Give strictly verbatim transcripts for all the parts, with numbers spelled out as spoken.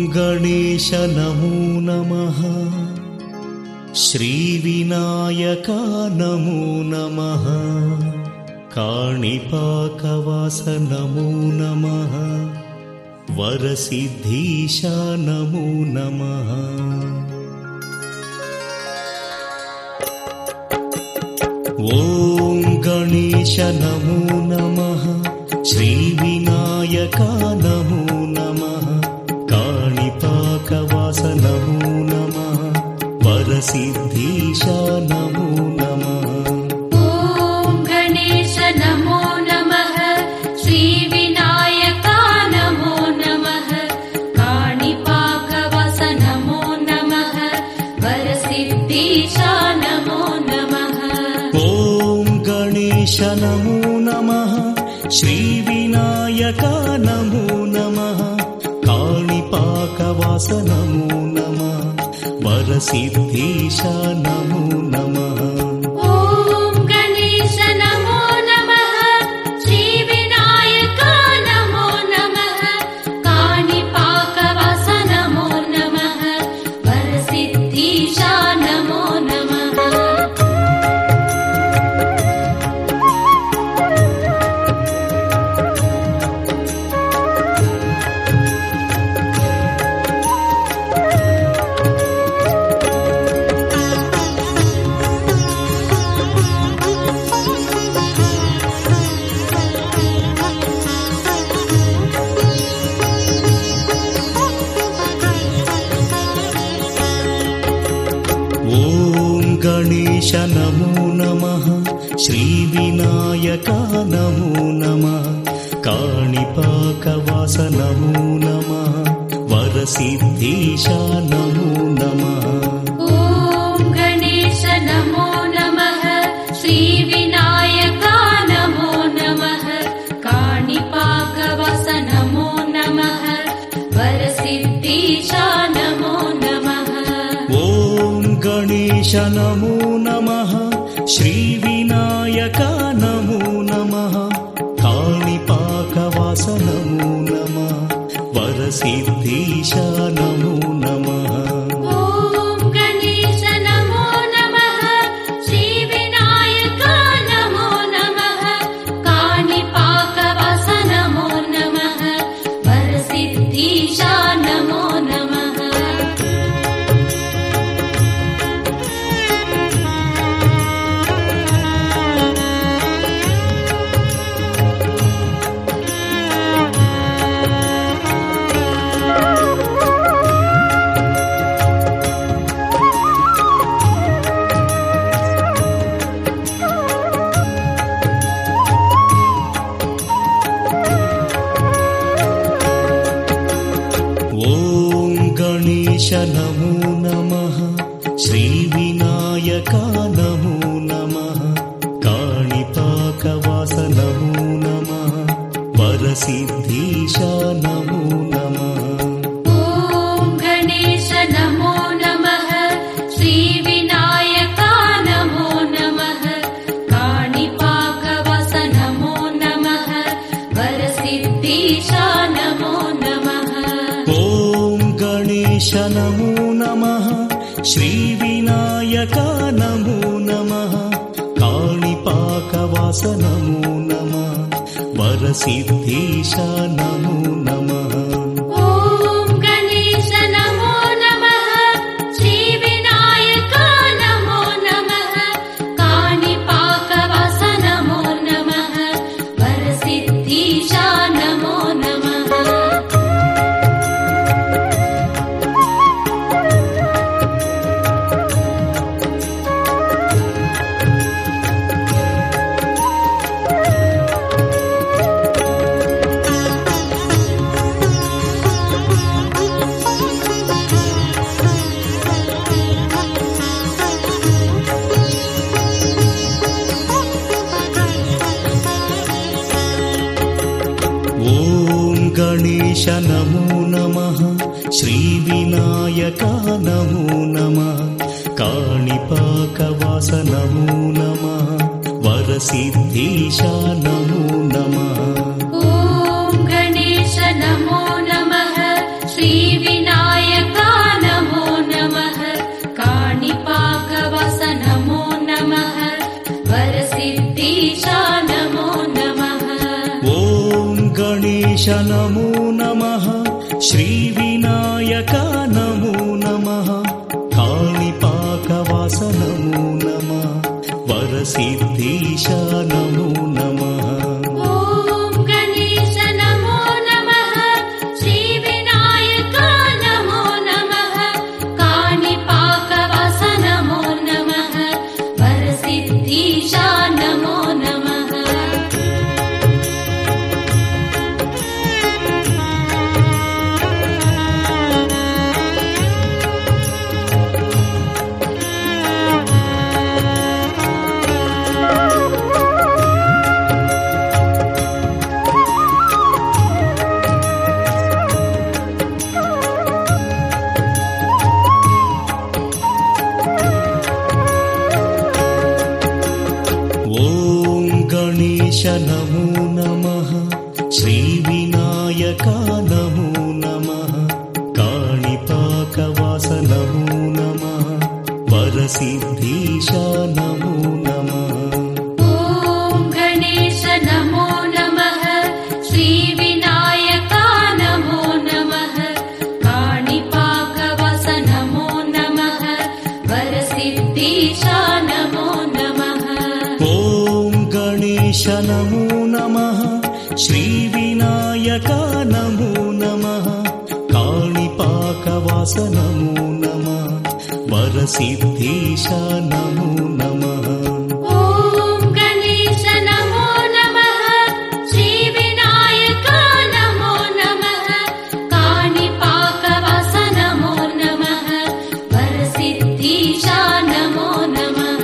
ಗಣೇಶ ನಮೋ ನಮಃ. ಶ್ರೀ ವಿನಾಯಕ ನಮೋ ನಮಃ. ಕಾಣಿಪಾಕವಾಸ ನಮೋ ನಮಃ. ವರಸಿದ್ಧೀಶ ನಮೋ ನಮಃ. ಓಂ ಗಣೇಶ ನಮೋ ನಮಃ. ಶ್ರೀ ವಿನಾಯಕ ನಮೋ ನಮಃ. ಕಾಣಿಪಾಕವಾಸ ನಮೋ ನಮಃ. ವರಸಿದ್ಧೀಶ ನಮೋ ನಮಃ. ಓಂ ಗಣೇಶ ನಮೋ ನಮಃ. ಶ್ರೀ ವಿನಾಯಕ ನಮೋ ನಮಃ. ಕಾಣಿಪಾಕವಾಸ ನಮೋ ನಮಃ. ವರಸಿದ್ಧೀಶ ನಮೋ ನಮಃ. ಓಂ ಗಣೇಶ ನಮೋ ನಮಃ. ಶ್ರೀ ವಿನಾಯಕ ನಮೋ ನಮಃ. ಕಾಣಿಪಾಕವಾಸ ನಮೋ ನಮಃ. ವರಸಿದ್ಧೀಶ ನಮೋ ನಮಃ. ಓಂ ಗಣೇಶ ನಮೋ ನಮಃ. ಶ್ರೀ ವಿನಾಯಕ ನಮೋ ನಮಃ. ಕಾಣಿಪಾಕವಾಸ ನಮೋ ನಮಃ. ವರಸಿದ್ಧೀಶ ನಮೋ ನಮಃ. ಓಂ ಗಣೇಶ ನಮೋ ನಮಃ. ಶ್ರೀ ವಿನಾಯಕ ನಮೋ ನಮಃ. ಕಾಣಿಪಾಕವಾಸ ನಮೋ ನಮಃ. ವರಸಿದ್ಧೀಶ ನಮೋ ನಮಃ. ಓಂ ಗಣೇಶ ನಮೋ ನಮಃ. ಶ್ರೀ ವಿನಾಯಕ ನಮೋ ನಮಃ. ಕಾಣಿಪಾಕವಾಸ ನಮೋ ನಮಃ. ವರಸಿದ್ಧೀಶ ನಮೋ ನಮಃ. ಓಂ ಗಣೇಶ ನಮೋ ನಮಃ. ಶ್ರೀ ವಿನಾಯಕ ನಮೋ ನಮಃ. ಕಾಣಿಪಾಕವಾಸ ನಮೋ ನಮಃ. ವರಸಿದ್ಧೀಶ ನಮೋ ನಮಃ. ಓಂ ಗಣೇಶ ನಮೋ ನಮಃ. ಶ್ರೀ ವಿನಾಯಕ ನಮೋ ನಮಃ. ಕಾಣಿಪಾಕವಾಸ ನಮೋ ನಮಃ. ವರಸಿದ್ಧೀಶ ನಮೋ ನಮಃ. ಓಂ ಗಣೇಶ ನಮೋ ನಮಃ. ಶ್ರೀ ವಿನಾಯಕ ನಮೋ ನಮಃ. ಕಾಣಿಪಾಕವಾಸ ನಮೋ ನಮಃ. ವರಸಿದ್ಧೀಶ ನಮೋ ನಮಃ. ಓಂ ಗಣೇಶ ನಮೋ ನಮಃ. ಶ್ರೀ ವಿನಾಯಕ ನಮೋ ನಮಃ. ಕಾಣಿಪಾಕವಾಸ ನಮೋ ನಮಃ. ವರಸಿದ್ಧೀಶ ನಮೋ ನಮಃ. ಓಂ ಗಣೇಶ ನಮೋ ನಮಃ. ಶ್ರೀ ವಿನಾಯಕ ನಮೋ ನಮಃ. ಕಾಣಿಪಾಕವಾಸ ನಮೋ ನಮಃ. ವರಸಿದ್ಧೀಶ ನಮೋ ನಮಃ. ಓಂ ಗಣೇಶ ನಮೋ ನಮಃ. ಶ್ರೀ ವಿನಾಯಕ ನಮೋ ನಮಃ. ಕಾಣಿಪಾಕವಾಸ ನಮೋ ನಮಃ. ವರಸಿದ್ಧೀಶ ನಮೋ ನಮಃ. ಓಂ ಗಣೇಶ ನಮೋ ನಮಃ. ಶ್ರೀ ವಿನಾಯಕ ನಮೋ ನಮಃ. ಕಾಣಿಪಾಕವಾಸ ನಮೋ ನಮಃ. ವರಸಿದ್ಧೀಶ ನಮೋ ನಮಃ. ಓಂ ಗಣೇಶ ನಮೋ ನಮಃ. ಶ್ರೀ ವಿನಾಯಕ वरसिद्धीशा नमो नमः। ॐ गणेश नमो नमः श्रीविनायका नमो नमः काणिपाकवास नमो नमः वरसिद्धीशा नमो नमः। ॐ गणेश नमो नमः श्रीविनायका नमो नमः काणिपाकवास नमो नमः वरसिद्धीशा नमो नमः। गणेश नमो नमः श्रीविनायका नमो नमः काणिपाकवास नमो नमः वरसिद्धीशा नमो नमः। ॐ गणेश नमो नमः श्रीविनायका नमो नमः काणिपाकवास नमो नमः वरसिद्धीशा नमो नमः। ॐ गणेश नमो नमः श्रीविनायका नमो नमः काणिपाकवास नमो नमः वरसिद्धीशा नमो नमः। ॐ गणेश नमो नमः श्रीविनायका नमो नमः काणिपाकवास नमो नमः वरसिद्धीशा नमो नमः।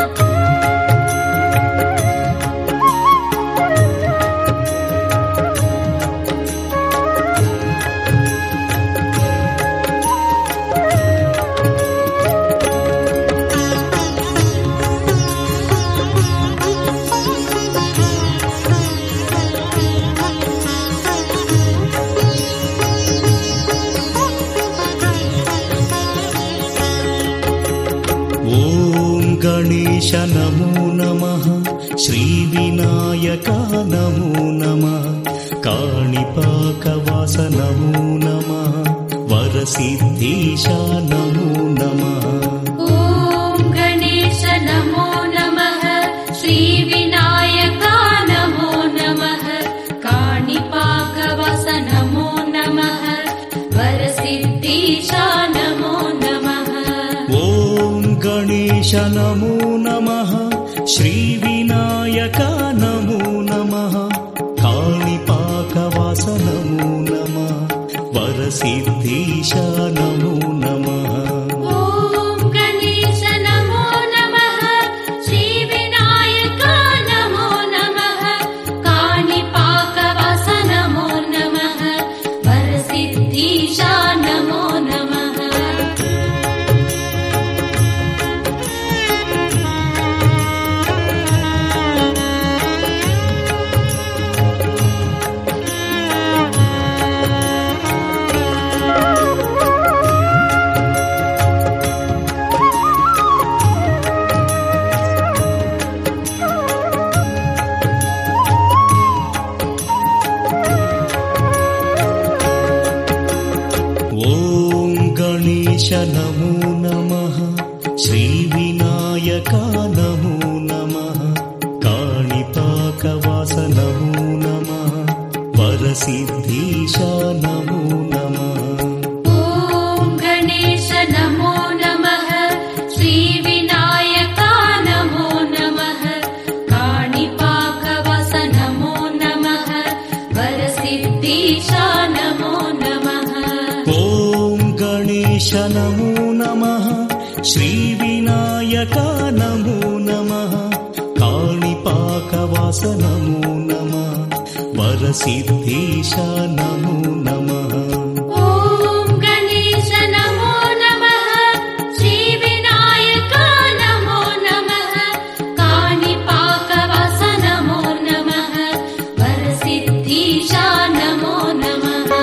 ॐ गणेश नमो नमः श्रीविनायका नमो नमः काणिपाकवास नमो नमः वरसिद्धीशा नमो नमः। ॐ गणेश नमो नमः श्रीविनायका नमो नमः काणिपाकवास नमो नमः वरसिद्धीशा नमो नमः। ॐ गणेश नमो नमः श्रीविनायका नमो नमः काणिपाकवास नमो नमः वरसिद्धीशा नमो नमः। ॐ गणेश नमो नमः श्रीविनायका नमो नमः काणिपाकवास नमो नमः वरसिद्धीशा नमो नमः। ॐ गणेश नमो नमः श्रीविनायका नमो नमः काणिपाकवास नमो नमः वरसिद्धीशा नमो नमः। ॐ गणेश नमो नमः श्रीविनायका नमो नमः काणिपाकवास नमो नमः वरसिद्धीशा नमो नमः। ॐ गणेश नमो नमः श्रीविनायका नमो नमः काणिपाकवास नमो नमः वरसिद्धीशा नमो नमः। ॐ गणेश नमो नमः श्रीविनायका नमो नमः काणिपाकवास नमो नमः वरसिद्धीशा नमो नमः।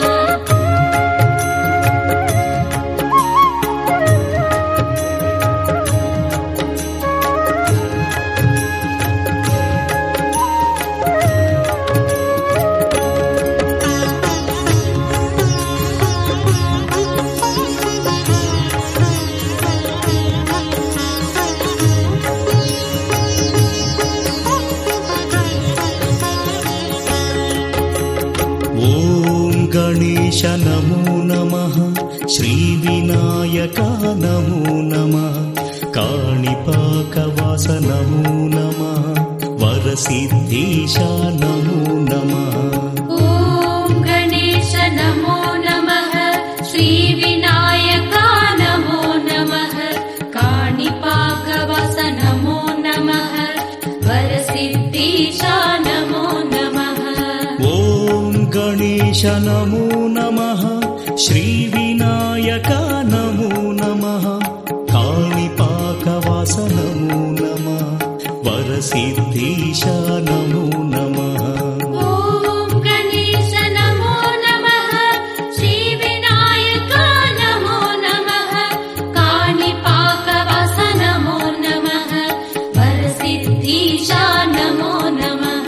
ಗಣೇಶ ನಮೋ ನಮಃ. ಶ್ರೀ ವಿನಾಯಕ ನಮೋ ನಮಃ. ಕಾಣಿಪಾಕವಾಸ ನಮೋ ನಮಃ. ವರಸಿದ್ಧೀಶ ನಮೋ ನಮಃ. ಓಂ ಗಣೇಶ ನಮೋ ನಮಃ. ಶ್ರೀ ವಿನಾಯಕ ನಮೋ ನಮಃ. ಕಾಣಿಪಾಕವಾಸ ನಮೋ ನಮಃ. ವರಸಿದ್ಧೀಶ ನಮೋ ನಮಃ. ಓಂ ಗಣೇಶ ನಮೋ ನಮಃ. ಶ್ರೀ ವಿನಾಯಕ ನಮೋ ನಮಃ. ಕಾಣಿಪಾಕವಾಸ ನಮೋ ನಮಃ. ವರಸಿದ್ಧೀಶ ನಮೋ ನಮಃ. ಓಂ ಗಣೇಶ ನಮೋ ನಮಃ. ಶ್ರೀ ವಿನಾಯಕ ನಮೋ ನಮಃ. ಕಾಣಿಪಾಕವಾಸ ನಮೋ ನಮಃ. ವರಸಿದ್ಧೀಶ ನಮೋ ನಮಃ.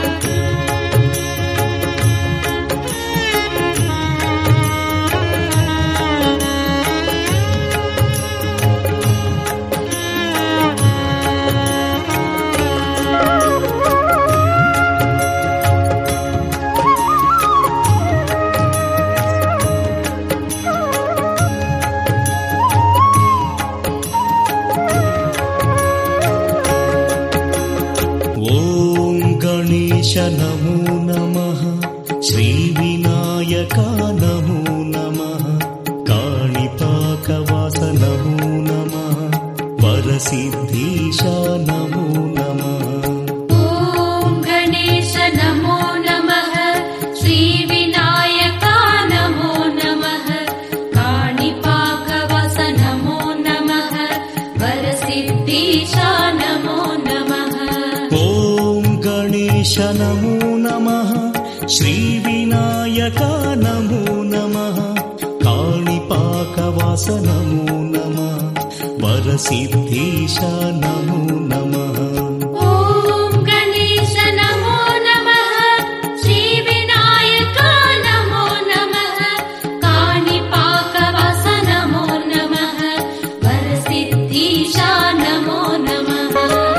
ಓಂ ಗಣೇಶ ನಮೋ ನಮಃ. ಶ್ರೀ ವಿನಾಯಕ ನಮೋ ನಮಃ. ಕಾಣಿಪಾಕವಾಸ ನಮೋ ನಮಃ. ವರಸಿದ್ಧೀಶ ನಮೋ ನಮಃ. ಓಂ ಗಣೇಶ ನಮೋ ನಮಃ. ಶ್ರೀ ವಿನಾಯಕ ನಮೋ ನಮಃ. ಕಾಣಿಪಾಕವಾಸ ನಮೋ ನಮಃ. ವರಸಿದ್ಧೀಶ ನಮೋ ನಮಃ. ಓಂ ಗಣೇಶ ನಮೋ ನಮಃ. ಶ್ರೀ ವಿನಾಯಕ ನಮೋ ನಮಃ. ಕಾಣಿಪಾಕವಾಸ ನಮೋ ನಮಃ. ವರಸಿದ್ಧೀಶ ನಮೋ ನಮಃ. ಓಂ ಗಣೇಶ ನಮೋ ನಮಃ. ಶ್ರೀ ವಿನಾಯಕ ನಮೋ ನಮಃ. ಕಾಣಿಪಾಕವಾಸ ನಮೋ ನಮಃ. ವರಸಿದ್ಧೀಶ ನಮೋ ನಮಃ.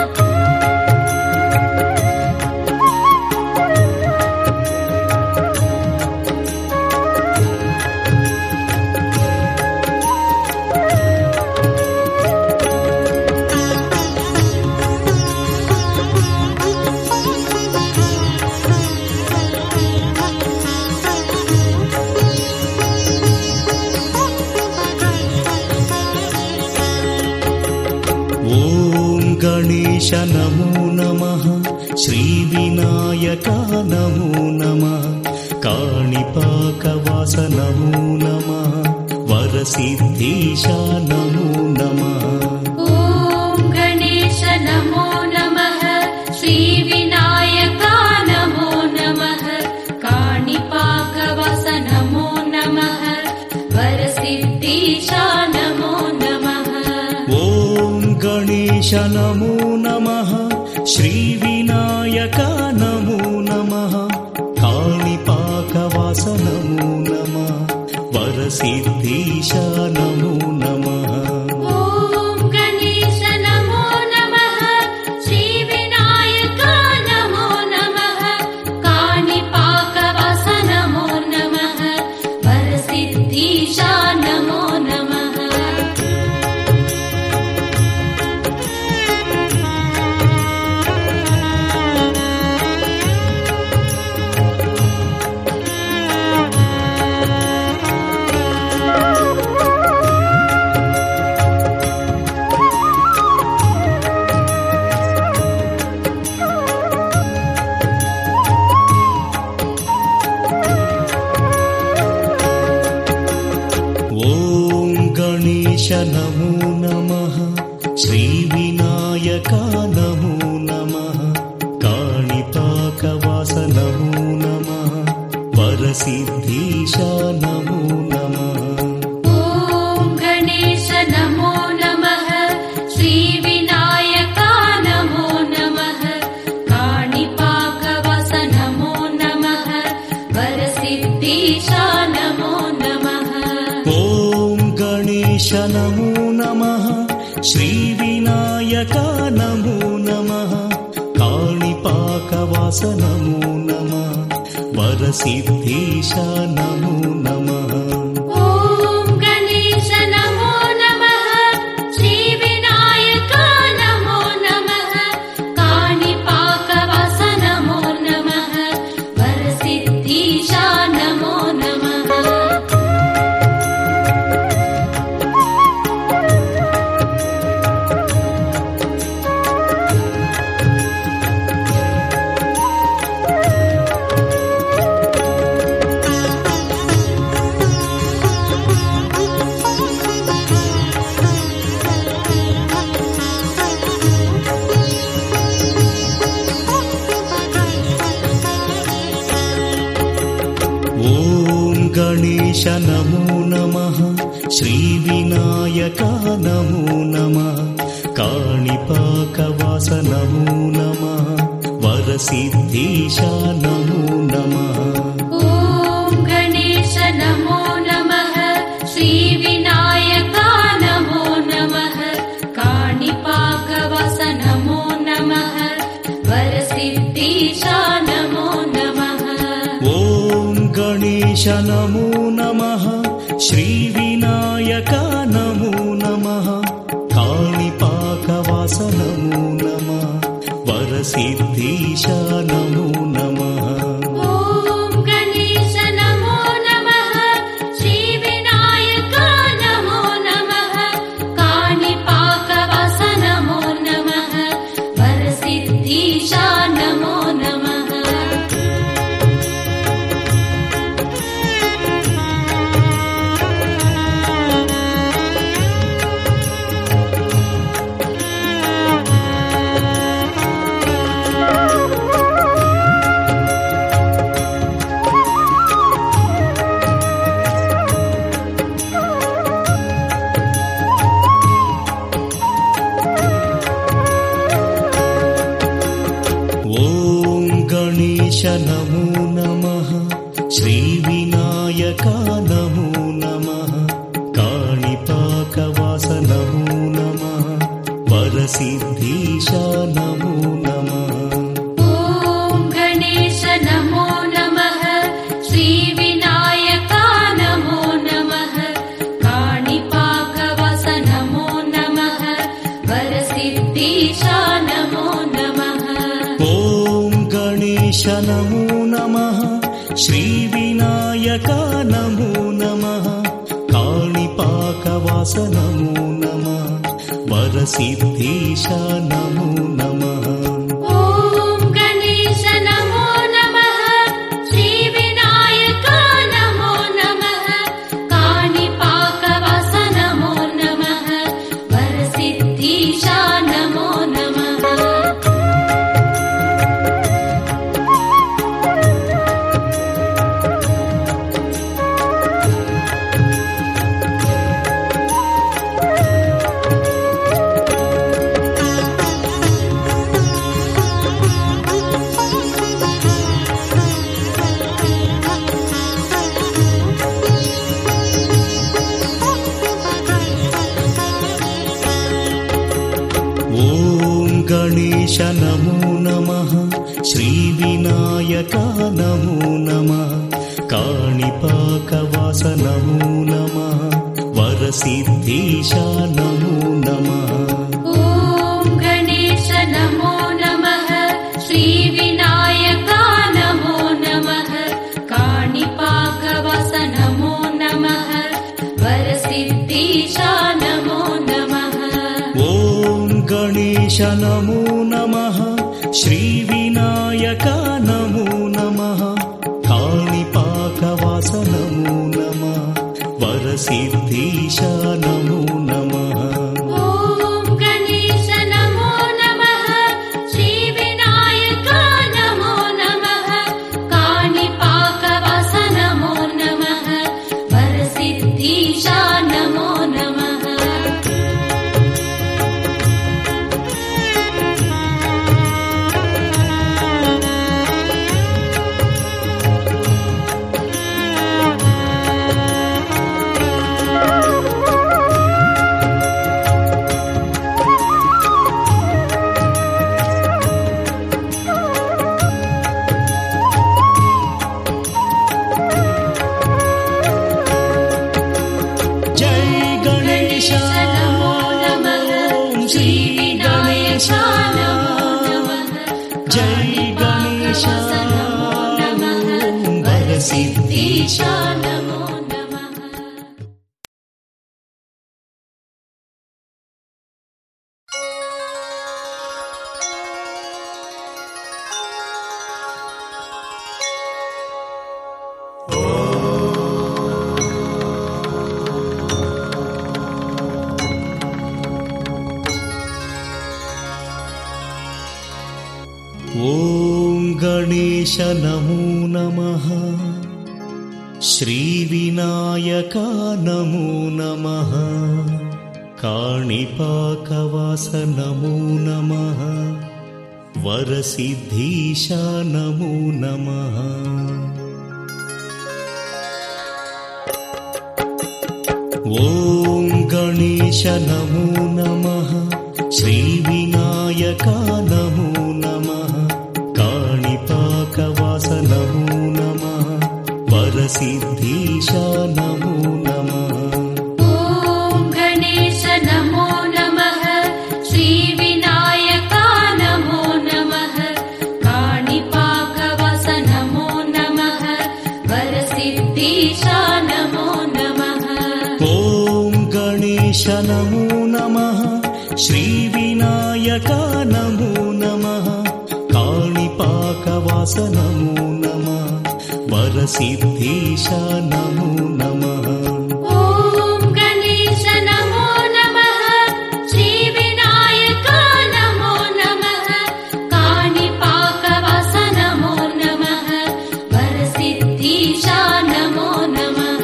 ಓಂ ಗಣೇಶ ನಮೋ ನಮಃ. ಶ್ರೀ ವಿನಾಯಕ ನಮೋ ನಮಃ. ಕಾಣಿಪಾಕವಾಸ ನಮೋ ನಮಃ. ವರಸಿದ್ಧೀಶ ನಮೋ ನಮಃ. ಓಂ ಗಣೇಶ ನಮೋ ನಮಃ. ಶ್ರೀ ವಿನಾಯಕ ನಮೋ ನಮಃ. ಕಾಣಿಪಾಕವಾಸ ನಮೋ ನಮಃ. ವರಸಿದ್ಧೀಶ ನಮೋ ನಮಃ. ಓಂ ಗಣೇಶ ನಮೋ ನಮಃ. ಶ್ರೀ ವಿನಾಯಕ ನಮೋ ನಮಃ. ಕಾಣಿಪಾಕವಾಸ ನಮೋ ನಮಃ. ವರಸಿದ್ಧೀಶ ನಮೋ ನಮಃ. ಓಂ ಗಣೇಶ ನಮೋ ನಮಃ. ಶ್ರೀ ವಿನಾಯಕ ನಮೋ ನಮಃ. ಕಾಣಿಪಾಕವಾಸ ನಮೋ ನಮಃ. ವರಸಿದ್ಧೀಶ ನಮೋ ನಮಃ. ಓಂ ಗಣೇಶ ನಮೋ ನಮಃ. ಶ್ರೀ ವಿನಾಯಕ ನಮೋ ನಮಃ. ಕಾಣಿಪಾಕವಾಸ ನಮೋ ನಮಃ. ವರಸಿದ್ಧೀಶ ನಮೋ ನಮಃ. ಓಂ ಗಣೇಶ ನಮೋ ನಮಃ. ಶ್ರೀ ವಿನಾಯಕ ನಮೋ ನಮಃ. ಕಾಣಿಪಾಕವಾಸ ನಮೋ ನಮಃ. ವರಸಿದ್ಧೀಶ ನಮೋ ನಮಃ. ಓಂ ಗಣೇಶ ನಮೋ ನಮಃ. ಶ್ರೀ ವಿನಾಯಕ ನಮೋ ನಮಃ. ಕಾಣಿಪಾಕವಾಸ ನಮೋ ನಮಃ. ವರಸಿದ್ಧೀಶ ನಮೋ ನಮಃ. ಓಂ ಗಣೇಶ ನಮೋ ನಮಃ, ಶ್ರೀ ವಿನಾಯಕ ನಮೋ ನಮಃ, ಕಾಣಿಪಾಕವಾಸ ನಮೋ ನಮಃ, ವರಸಿದ್ಧೀಶ ನಮೋ ನಮಃ. ಗಣೇಶ ನಮೋ ನಮಃ, ಶ್ರೀ ವಿನಾಯಕ ನಮೋ ನಮಃ, ಕಾಣಿಪಾಕವಾಸ ನಮೋ ನಮಃ, ವರಸಿದ್ಧೀಶ ನಮೋ ನಮಃ. ಓಂ ಗಣೇಶ ನಮೋ ನಮಃ, ಶ್ರೀ ವಿನಾಯಕ ನಮೋ ನಮಃ, ಕಾಣಿಪಾಕವಾಸ ನಮೋ ನಮಃ, ವರಸಿದ್ಧೀಶ ನಮೋ ನಮಃ. ಓಂ ಗಣೇಶ ನಮೋ ನಮಃ, ಶ್ರೀ ವಿನಾಯಕ ನಮೋ ನಮಃ, ಕಾಣಿಪಾಕವಾಸ ನಮೋ ನಮಃ, ವರಸಿದ್ಧೀಶ ನಮೋ ನಮಃ. ಓಂ ಗಣೇಶ ನಮೋ ನಮಃ, ಶ್ರೀ ವಿನಾಯಕ ನಮೋ ನಮಃ, ಕಾಣಿಪಾಕವಾಸ ನಮೋ ನಮಃ, ವರಸಿದ್ಧೀಶ ನಮೋ ನಮಃ. ಓಂ ಗಣೇಶ ನಮೋ ನಮಃ, ಶ್ರೀ ವಿನಾಯಕ ನಮೋ ನಮಃ, ಕಾಣಿಪಾಕವಾಸ ನಮೋ ನಮಃ, ವರಸಿದ್ಧೀಶ ನಮೋ ನಮಃ. ಓಂ ಗಣೇಶ ನಮೋ ನಮಃ, ಶ್ರೀ ವಿನಾಯಕ ನಮೋ ನಮಃ, ಕಾಣಿಪಾಕವಾಸ ನಮೋ ನಮಃ, ವರಸಿದ್ಧೀಶ ನಮೋ ನಮಃ. ಓಂ ಗಣೇಶ ನಮೋ ನಮಃ, ಶ್ರೀ ವಿನಾಯಕ ನಮೋ ನಮಃ, ಕಾಣಿಪಾಕವಾಸ ನಮೋ ನಮಃ, ವರಸಿದ್ಧೀಶ ನಮೋ ನಮಃ. ಓಂ ಗಣೇಶ ನಮೋ ನಮಃ, ಶ್ರೀ ವಿನಾಯಕ ನಮೋ ನಮಃ, ಕಾಣಿಪಾಕವಾಸ ನಮೋ ನಮಃ, ವರಸಿದ್ಧೀಶ ನಮೋ ನಮಃ. ಓಂ ಗಣೇಶ ನಮೋ ನಮಃ, ಶ್ರೀ ವಿನಾಯಕ ನಮೋ ನಮಃ, ಕಾಣಿಪಾಕವಾಸ ನಮೋ ನಮಃ, ವರಸಿದ್ಧೀಶ ನಮೋ ನಮಃ. ಓಂ ಗಣೇಶ ನಮೋ ನಮಃ, ಶ್ರೀ ವಿನಾಯಕ ನಮೋ ನಮಃ, ಕಾಣಿಪಾಕವಾಸ ನಮೋ ನಮಃ, ವರಸಿದ್ಧೀಶ ನಮೋ ನಮಃ. ಓಂ ಗಣೇಶ ನಮೋ ನಮಃ, ಶ್ರೀ ವಿನಾಯಕ ನಮೋ ನಮಃ, ಕಾಣಿಪಾಕವಾಸ ನಮೋ ನಮಃ, ವರಸಿದ್ಧೀಶ ನಮೋ ನಮಃ. ಓಂ ಗಣೇಶ ನಮೋ ನಮಃ, ಶ್ರೀ ವಿನಾಯಕ ನಮೋ ನಮಃ, ಕಾಣಿಪಾಕವಾಸ ನಮೋ ನಮಃ, ವರಸಿದ್ಧೀಶ ನಮೋ ನಮಃ. जय गणेश वरसिद्धीश नमो नमः। ॐ गणेश नमो नमः। श्रीविनायक नमो नमः। काणिपाकवास नमो नमः। वरसिद्धीश नमो नमः। ॐ गणेश नमो नमः। श्रीविनायक नमो नमः। काणिपाकवास नमो नमः। वरसिद्धीश नमो नमः। ॐ गणेश नमो नमः। श्रीविनायक नमो नमः। काणिपाकवास नमो नमः। वरसिद्धीश नमो नमः। ॐ गणेश नमो नमः। श्रीविनायक नमो नमः। काणिपाकवास नमो नमः। वरसिद्धीश नमो नमः। ॐ गणेश नमो नमः। श्रीविनायक नमो नमः। काणिपाकवास नमो नमः। वरसिद्धीश नमो नमः।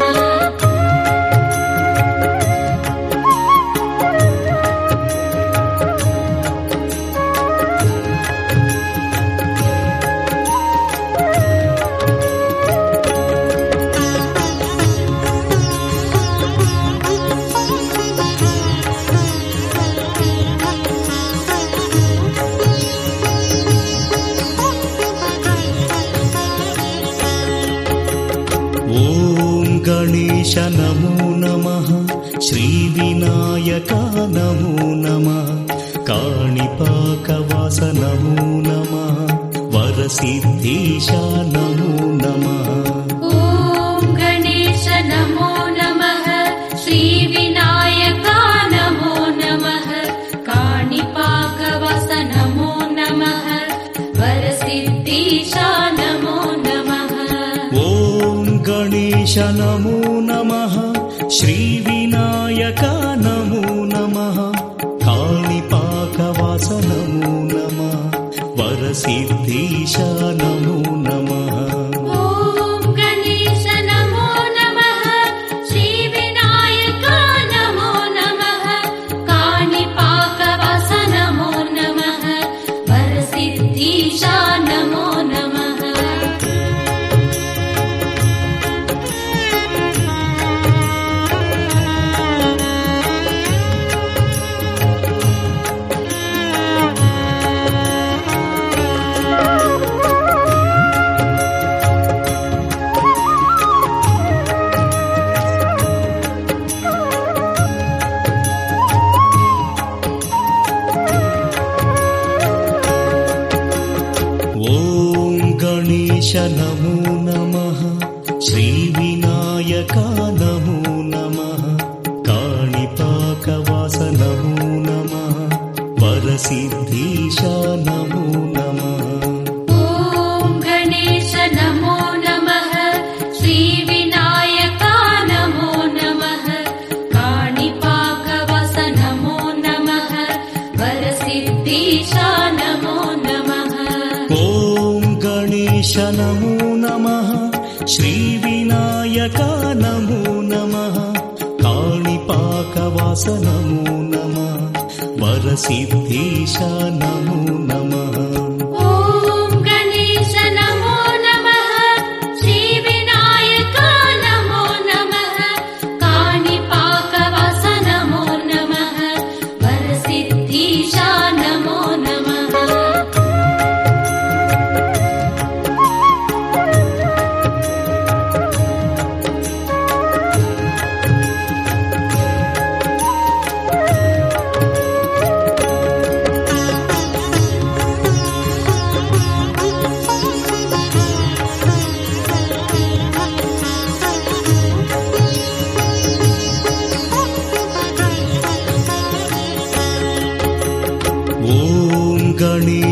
ॐ गणेश नमो नमः। श्रीविनायक नमो नमः। काणिपाकवास नमो नमः। वरसिद्धीश नमो नमः। ॐ गणेश नमो नमः। श्रीविनायक नमो नमः। काणिपाकवास नमो नमः। वरसिद्धीश नमो नमः। ॐ गणेश नमो नमः। श्रीविनायक नमो नमः। काणिपाकवास नमो नमः। वरसिद्धीश नमो नमः। ॐ गणेश नमो नमः। श्रीविनायक नमो नमः। काणिपाकवास नमो नमः। वरसिद्धीश नमो नमः। ॐ गणेश नमो नमः। श्रीविनायक नमो नमः। काणिपाकवास नमो नमः। वरसिद्धीश नमो नमः। ॐ गणेश नमो नमः। श्रीविनायक नमो नमः। काणिपाकवास नमो नमः। वरसिद्धीश नमो नमः। ॐ गणेश नमो नमः। श्रीविनायक नमो नमः। काणिपाकवास नमो नमः। वरसिद्धीश नमो नमः। ॐ गणेश नमो नमः। श्रीविनायक नमो नमः। काणिपाकवास नमो नमः। वरसिद्धीश नमो नमः।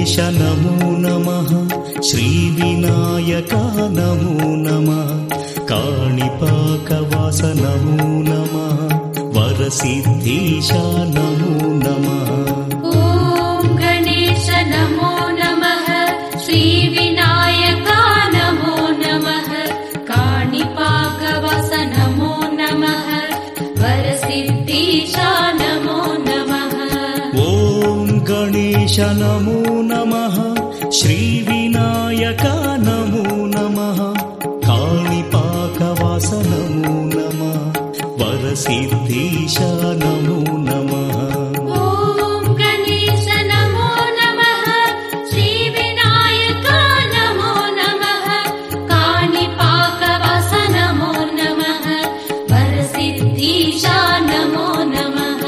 गणेश नमो नमः श्रीविनायक नमो नमः काणिपाकवास नमो नमः वरसिद्धीश नमो नमः ॐ गणेश नमो नमः श्रीविनायक नमो नमः काणिपाकवास नमो नमः वरसिद्धीश नमो नमः ॐ गणेश नमो नमः श्रीविनायक नमो नमः काणिपाकवास नमो नमः वरसिद्धीश नमो नमः ॐ गणेश नमो नमः श्रीविनायक नमो नमः काणिपाकवास नमो नमः वरसिद्धीश नमो नमः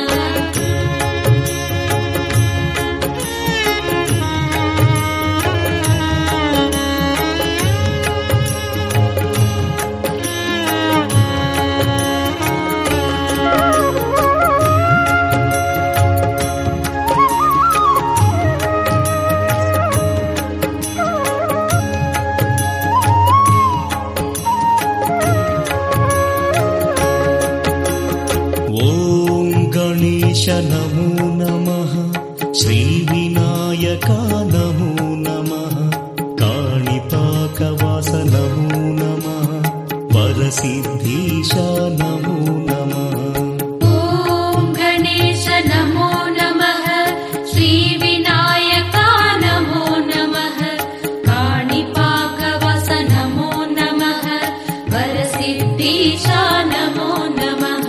गणेश नमो नमः श्रीविनायक नमो नमः काणिपाकवास नमो नमः वरसिद्धीश नमो नमः ॐ गणेश नमो नमः श्रीविनायक नमो नमः काणिपाकवास नमो नमः वरसिद्धीश नमो नमः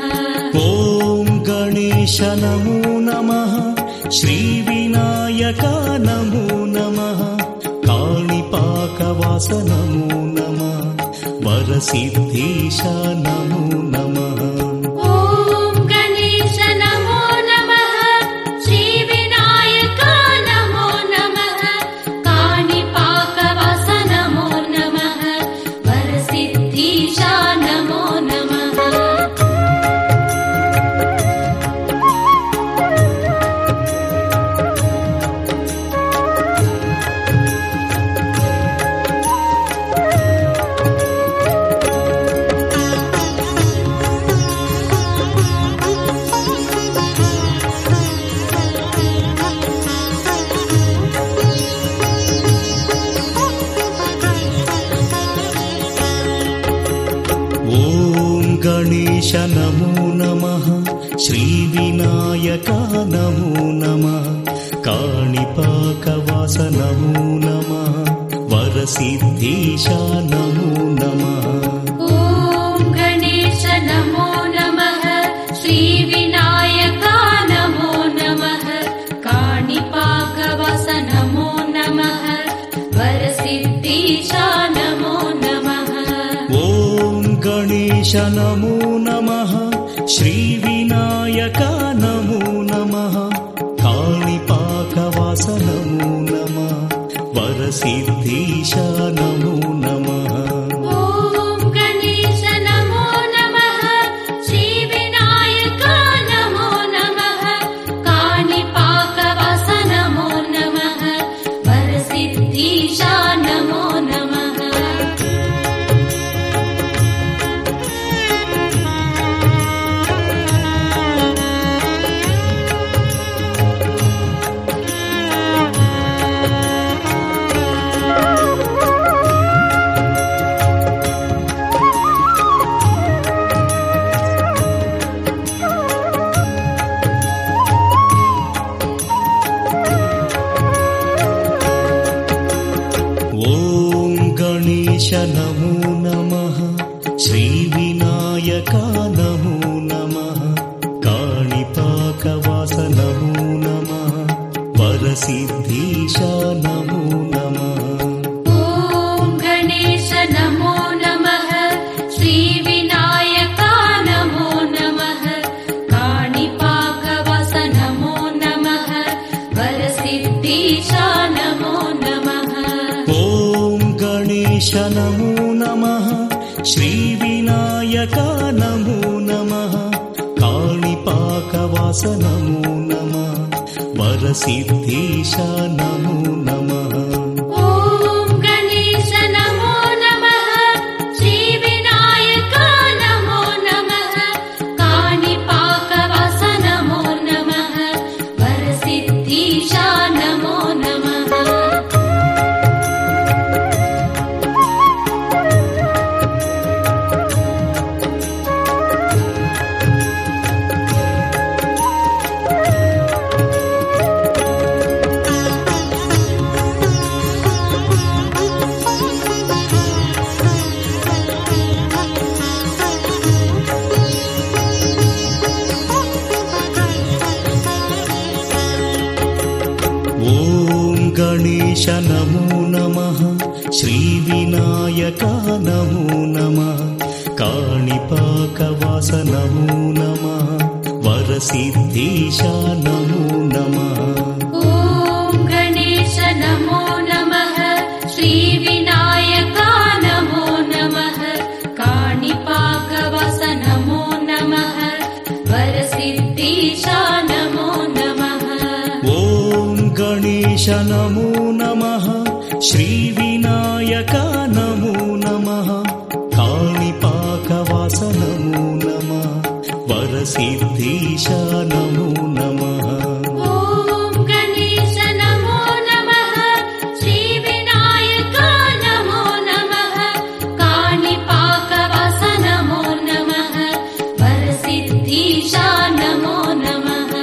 गणेश नमो नमः श्रीविनायक नमो नमः काणिपाकवास नमो नमः वरसिद्धीश नमो नमः ॐ गणेश नमो नमः श्रीविनायक नमो नमः काणिपाकवास नमो नमः वरसिद्धीश नमो नमः गणेश नमो नमः श्रीविनायक नमो नमः काणिपाकवास नमो नमः वरसिद्धीश नमो नमः ॐ गणेश नमो नमः श्रीविनायक नमो नमः काणिपाकवास नमो नमः वरसिद्धीश नमो नमः ॐ गणेश नमो नमः श्रीविनायक नमो नमः काणिपाकवास नमो नमः वरसिद्धीश नमो नमः ॐ गणेश नमो नमः श्रीविनायक नमो नमः काणिपाकवास नमो नमः वरसिद्धीश नमो नमः गणेश नमो नमः श्रीविनायक नमो नमः काणिपाकवास नमो नमः वरसिद्धीश नमो नमः ॐ गणेश नमो नमः श्रीविनायक नमो नमः काणिपाकवास नमो नमः वरसिद्धीश नमो नमः ॐ गणेश नमो नमः श्रीविनायक नमो नमः काणिपाकवास नमो नमः वरसिद्धीश नमो नमः। ॐ गणेश नमो नमः, श्रीविनायक नमो नमः, काणिपाकवास नमो नमः, वरसिद्धीश नमो नमः। गणेश नमो नमः, श्रीविनायक नमो नमः, काणिपाकवास नमो नमः, वरसिद्धीश नमो नमः। ॐ गणेश नमो नमः, श्रीविनायक नमो नमः, काणिपाकवास नमो नमः, वरसिद्धीश नमो नमः। ॐ गणेश नमो नमः, श्रीविनायक नमो नमः, काणिपाकवास नमो नमः, वरसिद्धीश नमो नमः। ॐ गणेश नमो नमः, श्रीविनायक नमो नमः, काणिपाकवास नमो नमः, वरसिद्धीश नमो नमः।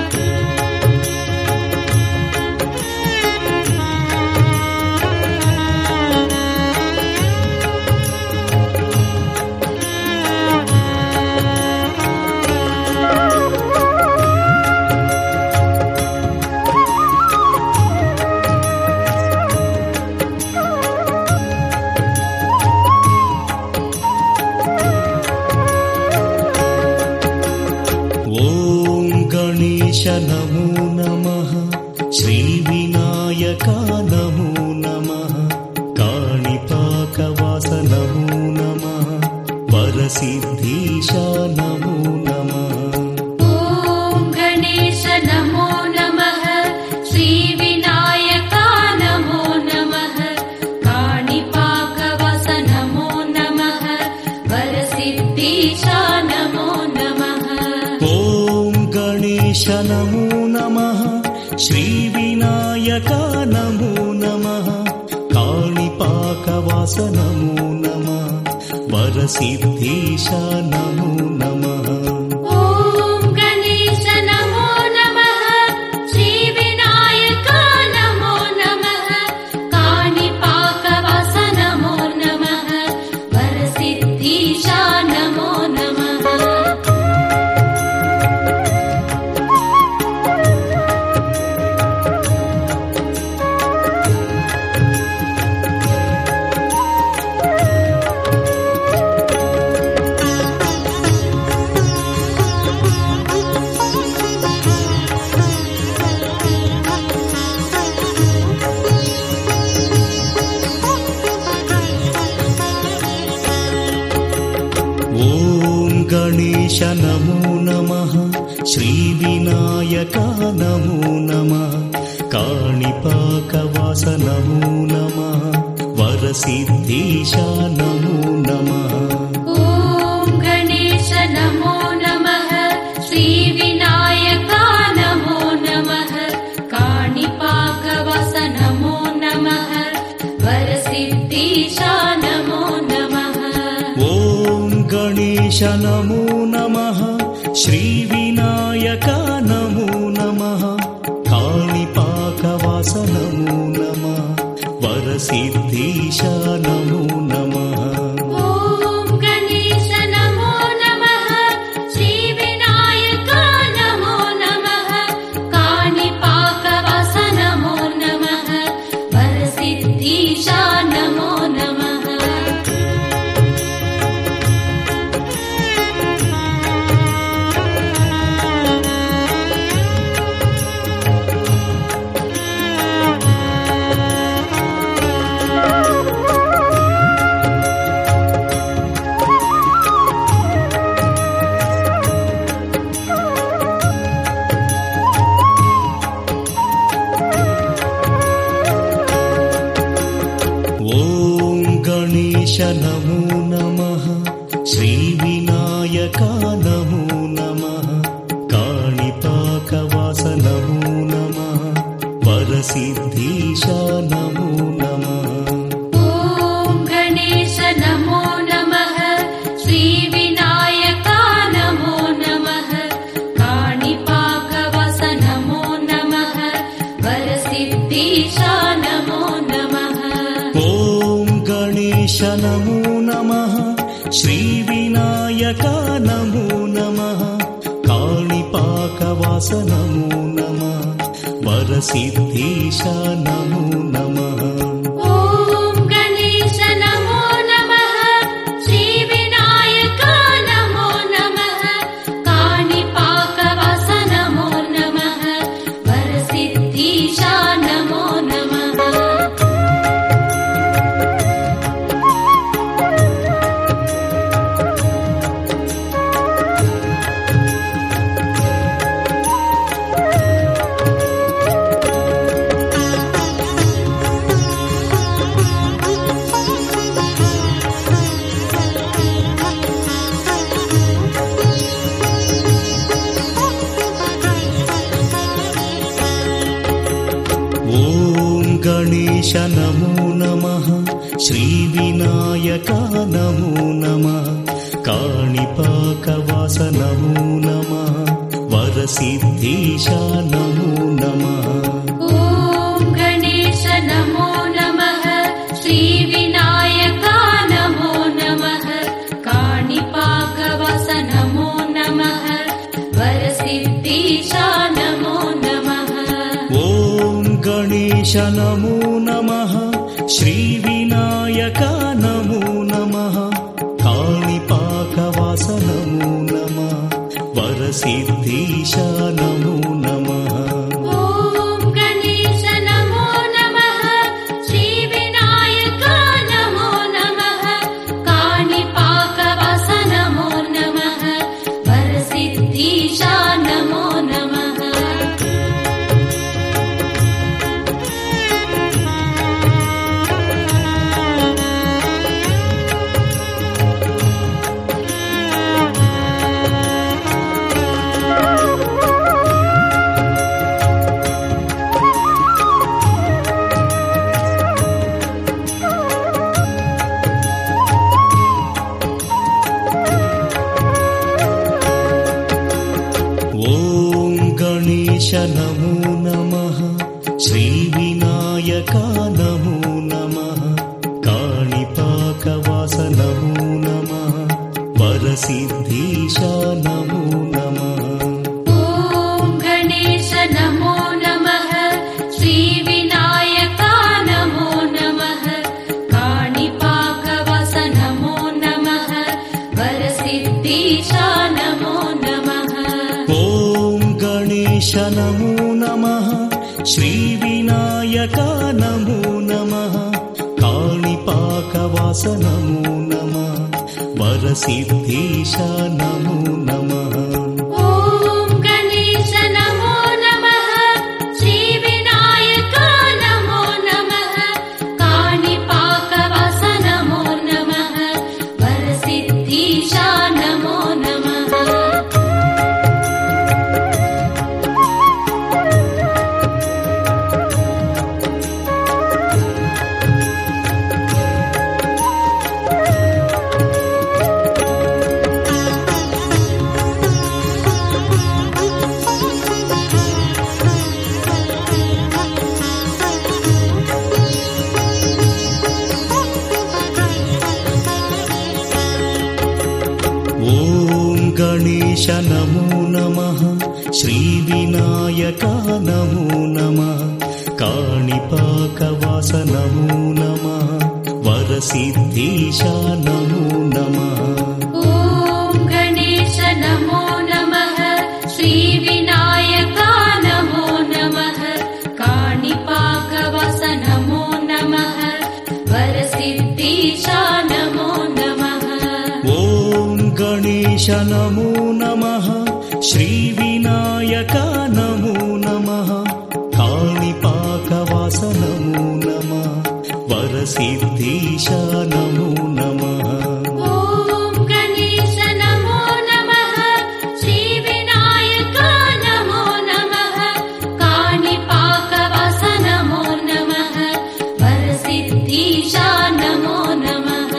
गणेश नमो नमः, श्रीविनायक नमो नमः, काणिपाकवास नमो नमः, वरसिद्धीश नमो नमः। ॐ गणेश नमो नमः, श्रीविनायक नमो नमः, काणिपाकवास नमो नमः, वरसिद्धीश नमो नमः। ॐ गणेश नमो नमः, श्रीविनायक नमो नमः, काणिपाकवास नमो नमः, वरसिद्धीश नमो नमः। ॐ गणेश नमो नमः, श्रीविनायक नमो नमः, काणिपाकवास नमो नमः, वरसिद्धीश नमो नमः। गणेश नमो नमः, श्रीविनायक नमो नमः, काणिपाकवास नमो नमः, वरसिद्धीश नमो नमः। ॐ गणेश नमो नमः, श्रीविनायक नमो नमः, काणिपाकवास नमो नमः, वरसिद्धीश नमो नमः। ॐ गणेश नमो नमः, श्रीविनायक नमो नमः, काणिपाकवास नमो नमः, वरसिद्धीश नमो नमः। ॐ गणेश नमो नमः, श्रीविनायक नमो नमः, काणिपाकवास नमो नमः, वरसिद्धीश नमो नमः। गणेश नमो नमः श्रीविनायक नमो नमः काणिपाकवास नमो नमः वरसिद्धीश नमो नमः ॐ गणेश नमो नमः श्रीविनायक नमो नमः काणिपाकवास नमो नमः वरसिद्धीश नमो नमः ॐ गणेश नमो नमः श्रीविनायक नमो नमः काणिपाकवास नमो नमः वरसिद्धीश नमो नमः ॐ गणेश नमो नमः श्रीविनायक नमो नमः काणिपाकवास नमो नमः वरसिद्धीश नमो नमः गणेश नमो नमः श्रीविनायक नमो नमः काणिपाकवास नमो नमः वरसिद्धीश नमो नमः ॐ गणेश नमो नमः श्रीविनायक नमो नमः काणिपाकवास नमो नमः वरसिद्धीश नमो नमः ॐ गणेश नमो नमः श्रीविनायक नमो नमः काणिपाकवास नमो नमः वरसिद्धीश नमो नमः ॐ गणेश नमो नमः श्रीविनायक नमो नमः काणिपाकवास नमो नमः वरसिद्धीश नमो नमः गणेश नमो नमः श्रीविनायक नमो नमः काणिपाकवास नमो नमः वरसिद्धीश नमो नमः ॐ गणेश नमो नमः श्रीविनायक नमो नमः काणिपाकवास नमो नमः वरसिद्धीश नमो नमः ॐ गणेश नमो नमः श्रीविनायक नमो नमः काणिपाकवास नमो नमः वरसिद्धीश नमो नमः ॐ गणेश नमो नमः श्रीविनायक नमो नमः काणिपाकवास नमो नमः वरसिद्धीश नमो नमः गणेश नमो नमः श्रीविनायक नमो नमः काणिपाकवास नमो नमः वरसिद्धीश नमो नमः ॐ गणेश नमो नमः श्रीविनायक नमो नमः काणिपाकवास नमो नमः वरसिद्धीश नमो नमः ॐ गणेश नमो नमः श्रीविनायक नमो नमः काणिपाकवास नमो नमः वरसिद्धीश नमो नमः वरसिद्धीशा नमो नमः।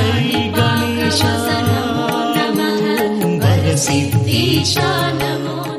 जय गणेश वरसिद्धीशा नमो नमः।